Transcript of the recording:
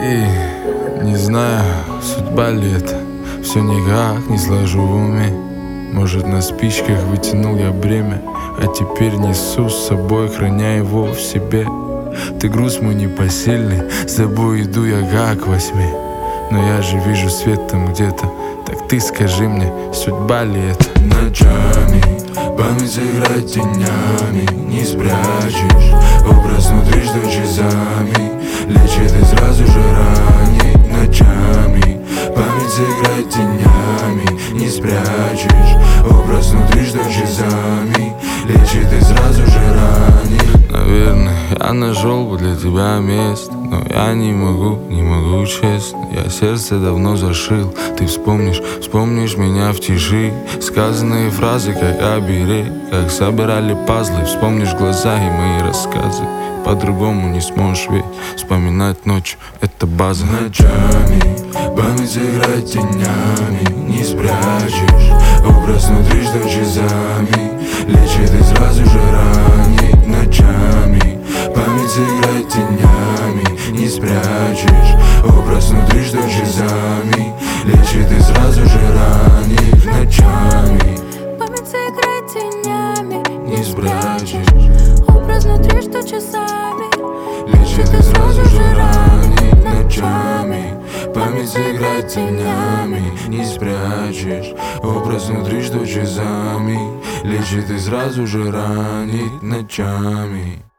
И не знаю, судьба ли это, все никак не сложу в уме. Может, на спичках вытянул я бремя, а теперь несу с собой, храня его в себе. Ты груз мой непосильный, с тобой иду я как во сне. Но я же вижу свет там где-то, так ты скажи мне, судьба ли это? Ночами память играет тенями, не спрячешь. Образ внутри, что часами лечит и сразу же ранит. Ночами память играет тенями, не спрячешь. Образ внутри, что часами лечит и сразу же ранит. Наверное, я нашел бы для тебя место, но я не могу честно. Я сердце давно зашил. Ты вспомнишь меня в тиши. Сказанные фразы, как оберег, как собирали пазлы. Вспомнишь глаза и мои рассказы. По-другому не сможешь ведь вспоминать ночью, это база. Ночами память играет тенями, не спрячешь. Образ внутри, что часами лечит и сразу же ранит. Ночами память играет тенями, не спрячешь. Образ внутри, что часами лечит и сразу же ранит. Ночами память играет тенями, не спрячешь. образ внутри, что часами лечит и сразу же ранит. Ночами память играет тенями, не спрячешь. Образ внутри, что часами лечит и сразу же ранит. Ночами.